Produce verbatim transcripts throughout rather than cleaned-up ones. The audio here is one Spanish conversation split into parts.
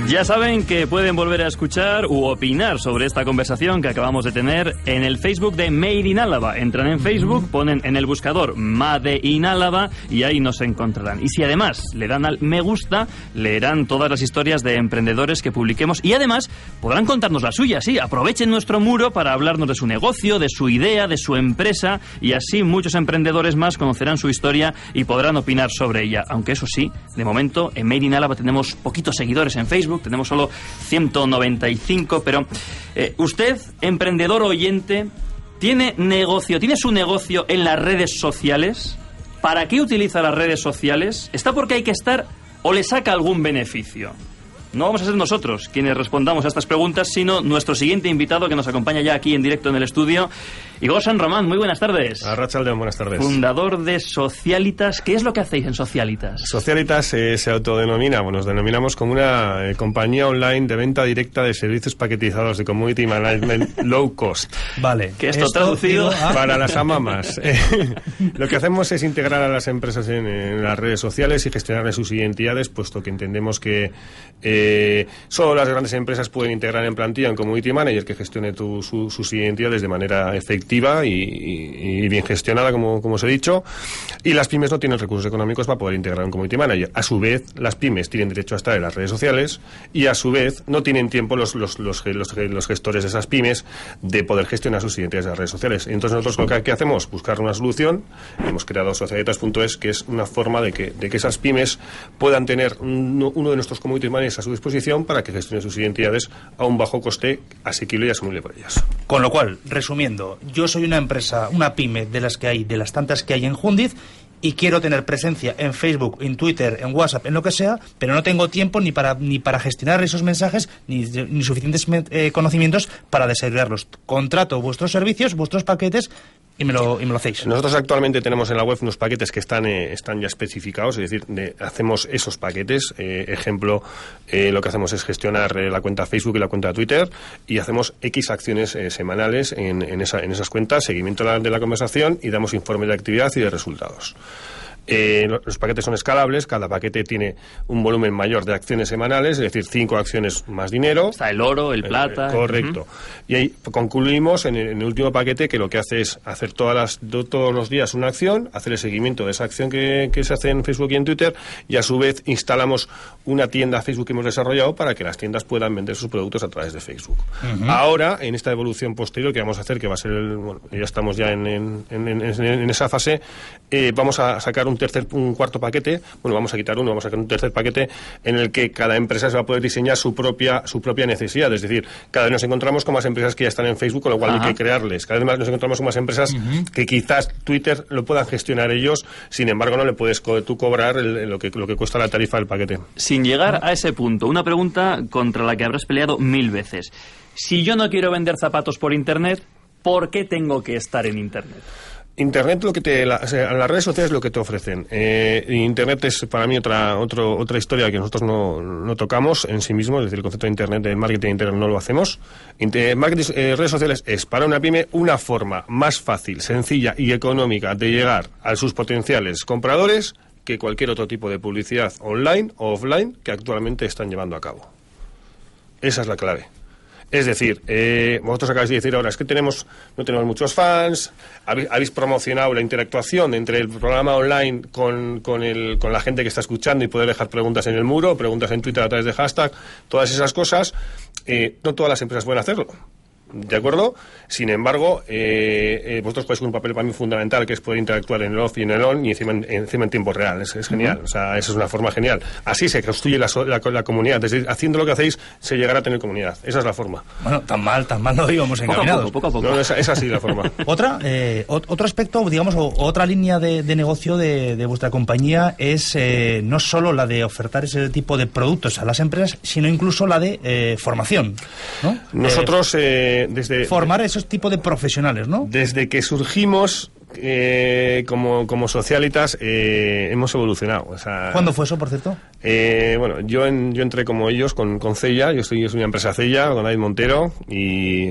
Ya saben que pueden volver a escuchar u opinar sobre esta conversación que acabamos de tener en el Facebook de Made in Álava. Entran en Facebook, ponen en el buscador Made in Álava y ahí nos encontrarán. Y si además le dan al me gusta, leerán todas las historias de emprendedores que publiquemos y además podrán contarnos la suya, sí. Aprovechen nuestro muro para hablarnos de su negocio, de su idea, de su empresa y así muchos emprendedores más conocerán su historia y podrán opinar sobre ella. Aunque eso sí, de momento en Made in Álava tenemos poquitos seguidores en Facebook. Tenemos solo ciento noventa y cinco, pero eh, usted, emprendedor oyente, ¿tiene negocio, tiene su negocio en las redes sociales? ¿Para qué utiliza las redes sociales? ¿Está porque hay que estar o le saca algún beneficio? No vamos a ser nosotros quienes respondamos a estas preguntas, sino nuestro siguiente invitado que nos acompaña ya aquí en directo en el estudio, Igor San Román. Muy buenas tardes. Arratsaldeon, buenas tardes. Fundador de Socialitas. ¿Qué es lo que hacéis en Socialitas? Socialitas eh, se autodenomina, bueno, nos denominamos como una eh, compañía online de venta directa de servicios paquetizados de Community Management Low Cost. Vale, que esto, esto traducido a... para las amamas. Eh, lo que hacemos es integrar a las empresas en, en las redes sociales y gestionarles sus identidades, puesto que entendemos que eh, solo las grandes empresas pueden integrar en plantilla un Community Manager que gestione tu, su, sus identidades de manera efectiva y, y, y bien gestionada, como, como os he dicho, y las pymes no tienen recursos económicos para poder integrar un Community Manager. A su vez, las pymes tienen derecho a estar en las redes sociales y a su vez no tienen tiempo los, los, los, los, los gestores de esas pymes de poder gestionar sus identidades en las redes sociales. Entonces nosotros lo que, que hacemos, buscar una solución. Hemos creado Socialitas punto es, que es una forma de que, de que esas pymes puedan tener uno, uno de nuestros Community Managers a su disposición para que gestionen sus identidades a un bajo coste, asequible y asumible por ellas. Con lo cual, resumiendo, yo soy una empresa, una pyme de las que hay, de las tantas que hay en Jundiz, y quiero tener presencia en Facebook, en Twitter, en WhatsApp, en lo que sea, pero no tengo tiempo ni para ni para gestionar esos mensajes, ni, ni suficientes eh, conocimientos para desarrollarlos. Contrato vuestros servicios, vuestros paquetes, y me lo, y me lo hacéis. Nosotros actualmente tenemos en la web unos paquetes que están eh, están ya especificados, es decir, de, hacemos esos paquetes. Eh, ejemplo, eh, lo que hacemos es gestionar eh, la cuenta Facebook y la cuenta Twitter y hacemos X acciones eh, semanales en, en, esa, en esas cuentas, seguimiento de la, de la conversación y damos informes de actividad y de resultados. Eh, los paquetes son escalables, cada paquete tiene un volumen mayor de acciones semanales, es decir, cinco acciones más dinero. Está el oro, el plata. Eh, correcto. Uh-huh. Y ahí concluimos en el, en el último paquete que lo que hace es hacer todas las, do, todos los días una acción, hacer el seguimiento de esa acción que, que se hace en Facebook y en Twitter, y a su vez instalamos una tienda Facebook que hemos desarrollado para que las tiendas puedan vender sus productos a través de Facebook. Uh-huh. Ahora, en esta evolución posterior que vamos a hacer, que va a ser el, bueno, ya estamos ya en, en, en, en, en esa fase, eh, vamos a sacar un un tercer, un cuarto paquete, bueno, vamos a quitar uno, vamos a sacar un tercer paquete en el que cada empresa se va a poder diseñar su propia su propia necesidad, es decir, cada vez nos encontramos con más empresas que ya están en Facebook, con lo cual Ajá. hay que crearles, cada vez más nos encontramos con más empresas uh-huh. que quizás Twitter lo puedan gestionar ellos, sin embargo no le puedes co- tú cobrar el, lo, que, lo que cuesta la tarifa del paquete. Sin llegar a ese punto, una pregunta contra la que habrás peleado mil veces. Si yo no quiero vender zapatos por Internet, ¿por qué tengo que estar en Internet? Internet, lo que te, la, o sea, las redes sociales lo que te ofrecen. Eh, Internet es para mí otra otro, otra historia que nosotros no, no tocamos en sí mismo, es decir, el concepto de Internet, de marketing internet no lo hacemos. Inter, marketing, eh, redes sociales es para una pyme una forma más fácil, sencilla y económica de llegar a sus potenciales compradores que cualquier otro tipo de publicidad online o offline que actualmente están llevando a cabo. Esa es la clave. Es decir, eh, vosotros acabáis de decir ahora, es que tenemos no tenemos muchos fans, habéis, habéis promocionado la interactuación entre el programa online con, con, el, con la gente que está escuchando y poder dejar preguntas en el muro, preguntas en Twitter a través de hashtag, todas esas cosas, eh, no todas las empresas pueden hacerlo. ¿De acuerdo? Sin embargo, eh, eh, vosotros jugáis un papel para mí fundamental, que es poder interactuar en el off y en el on y encima en, encima en tiempo real. Es, es genial. Uh-huh. O sea, esa es una forma genial. Así se construye la, la, la comunidad. Desde, haciendo lo que hacéis, se llegará a tener comunidad. Esa es la forma. Bueno, tan mal, tan mal no íbamos encaminados. Poco a poco, poco a poco. No, es, es así la forma. Otra, eh, otro aspecto, digamos, o, otra línea de, de negocio de, de vuestra compañía es eh, no solo la de ofertar ese tipo de productos a las empresas, sino incluso la de eh, formación, ¿no? Nosotros, eh, desde... Formar esos tipos de profesionales, ¿no? Desde que surgimos, eh, como, como Socialitas eh, hemos evolucionado. O sea, ¿cuándo fue eso, por cierto? Eh, bueno, yo en, yo entré como ellos con, con Cella, yo estoy, yo soy una empresa Cella, con David Montero, y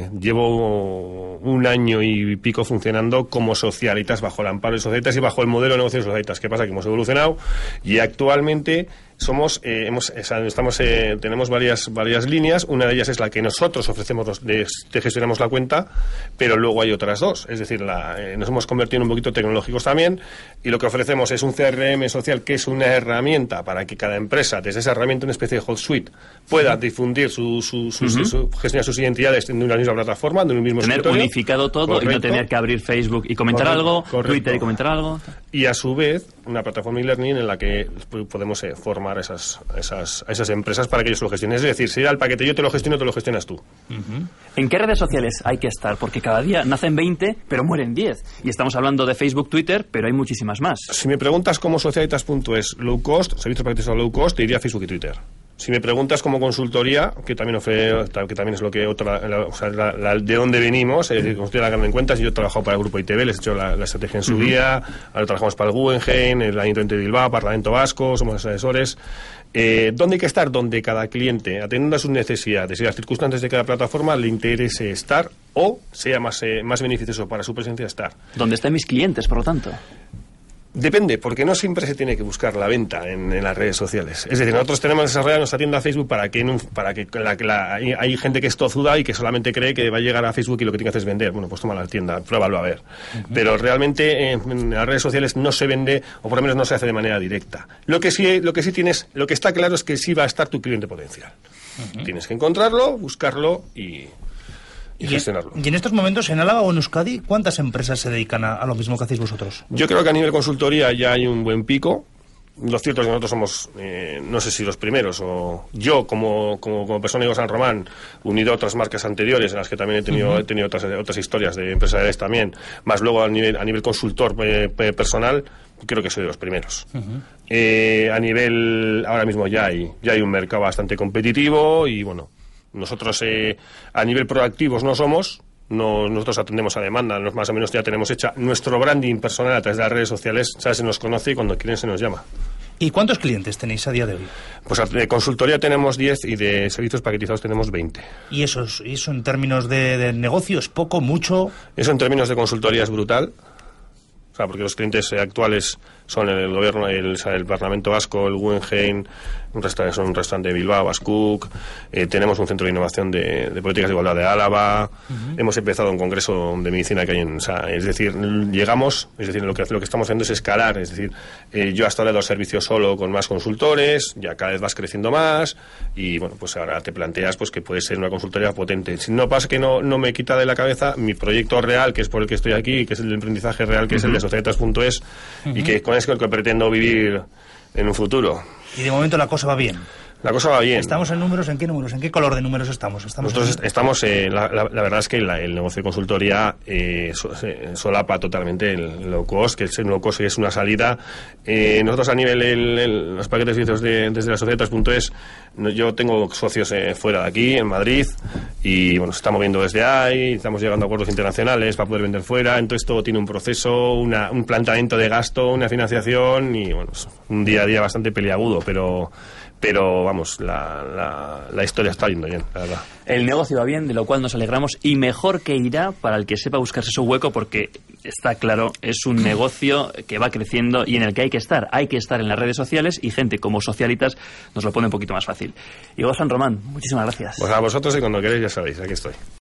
llevo un año y pico funcionando como Socialitas, bajo el amparo de Socialitas y bajo el modelo de negocio de Socialitas. ¿Qué pasa? Que hemos evolucionado y actualmente somos, eh, hemos, estamos, eh, tenemos varias, varias líneas. Una de ellas es la que nosotros ofrecemos, los, de, de gestionamos la cuenta, pero luego hay otras dos. Es decir, la, eh, nos hemos convertido en un poquito tecnológicos también, y lo que ofrecemos es un C R M social, que es una herramienta para que cada empresa, desde esa herramienta, una especie de hot suite, pueda difundir su, su, su, uh-huh. su, gestionar sus identidades en una misma plataforma, de un mismo tener escritorio. Unificado todo. Correcto. Y no tener que abrir Facebook y comentar correcto, algo, correcto. Twitter y comentar algo. Y a su vez, una plataforma e-learning en la que podemos eh, formar esas, esas, esas empresas para que ellos lo gestionen. Es decir, si da el paquete yo te lo gestiono, te lo gestionas tú. Uh-huh. ¿En qué redes sociales hay que estar? Porque cada día nacen veinte, pero mueren diez. Y estamos hablando de Facebook, Twitter, pero hay muchísimas más. Si me preguntas cómo Socialitas punto es low cost, servicios paquetizados low cost, te diría Facebook y Twitter. Si me preguntas como consultoría, que también ofrece, que también es lo que otra, la, o sea, la, la, de dónde venimos, es decir, consultoría la gran en cuentas, yo he trabajado para el Grupo I T B, les he hecho la, la estrategia en su uh-huh. día, ahora trabajamos para el Guggenheim, el Ayuntamiento de Bilbao, Parlamento Vasco, somos asesores. Eh, ¿Dónde hay que estar? Donde cada cliente, atendiendo a sus necesidades y las circunstancias de cada plataforma, le interese estar o sea más, eh, más beneficioso para su presencia estar. ¿Dónde están mis clientes, por lo tanto? Depende, porque no siempre se tiene que buscar la venta en, en las redes sociales. Es decir, nosotros tenemos desarrollada nuestra tienda Facebook para que, en un, para que la, la, hay, hay gente que es tozuda y que solamente cree que va a llegar a Facebook y lo que tiene que hacer es vender. Bueno, pues toma la tienda, pruébalo a ver. Uh-huh. Pero realmente en, en las redes sociales no se vende, o por lo menos no se hace de manera directa. Lo que sí, lo que sí tienes, lo que está claro es que sí va a estar tu cliente potencial. Uh-huh. Tienes que encontrarlo, buscarlo y... Y, y, y en estos momentos, en Álava o en Euskadi, ¿cuántas empresas se dedican a, a lo mismo que hacéis vosotros? Yo creo que a nivel consultoría ya hay un buen pico. Lo cierto es que nosotros somos, eh, no sé si los primeros, o yo como, como, como persona de San Román, unido a otras marcas anteriores, en las que también he tenido, uh-huh. he tenido otras, otras historias de empresariales también, más luego a nivel, a nivel consultor eh, personal, creo que soy de los primeros. Uh-huh. Eh, a nivel, ahora mismo ya hay, ya hay un mercado bastante competitivo y bueno, nosotros eh, a nivel proactivos no somos, no, nosotros atendemos a demanda, nos, más o menos ya tenemos hecha nuestro branding personal a través de las redes sociales, ¿sabes? Se nos conoce y cuando quieren se nos llama. ¿Y cuántos clientes tenéis a día de hoy? Pues de consultoría tenemos diez y de servicios paquetizados tenemos veinte. ¿Y eso, es, eso en términos de, de negocio es poco, mucho? Eso en términos de consultoría es brutal. O sea, porque los clientes eh, actuales son el gobierno, el, o sea, el Parlamento Vasco, el Guggenheim, un restaurante, son un restaurante de Bilbao, Bascook, eh, tenemos un centro de innovación de, de políticas de igualdad de Álava, uh-huh. hemos empezado un congreso de medicina que hay en, o sea, es decir, llegamos, es decir, lo que, lo que estamos haciendo es escalar, es decir, eh, yo hasta ahora he dado servicio solo con más consultores, ya cada vez vas creciendo más, y bueno, pues ahora te planteas pues que puede ser una consultoría potente. Si no pasa que no, no me quita de la cabeza mi proyecto real, que es por el que estoy aquí, que es el de emprendizaje real, que uh-huh. es el de Socialitas punto es, uh-huh. y que con es con el que pretendo vivir en un futuro. Y de momento la cosa va bien. La cosa va bien. ¿Estamos en números? ¿En qué números? ¿En qué color de números estamos? ¿Estamos Nosotros en... estamos, eh, la, la, la verdad es que la, el negocio de consultoría eh, so, se, solapa totalmente el low cost, que el low cost es una salida. Eh, nosotros a nivel, el, el, los paquetes de servicios de, desde la Socialitas punto es, yo tengo socios eh, fuera de aquí, en Madrid, y bueno, se está moviendo desde ahí, estamos llegando a acuerdos internacionales para poder vender fuera, entonces todo tiene un proceso, una, un planteamiento de gasto, una financiación, y bueno, es un día a día bastante peliagudo, pero... Pero, vamos, la, la, la historia está yendo bien, la verdad. El negocio va bien, de lo cual nos alegramos, y mejor que irá para el que sepa buscarse su hueco, porque está claro, es un negocio que va creciendo y en el que hay que estar. Hay que estar en las redes sociales y gente como Socialitas nos lo pone un poquito más fácil. Igor San Román, muchísimas gracias. Pues a vosotros y cuando queréis ya sabéis, aquí estoy.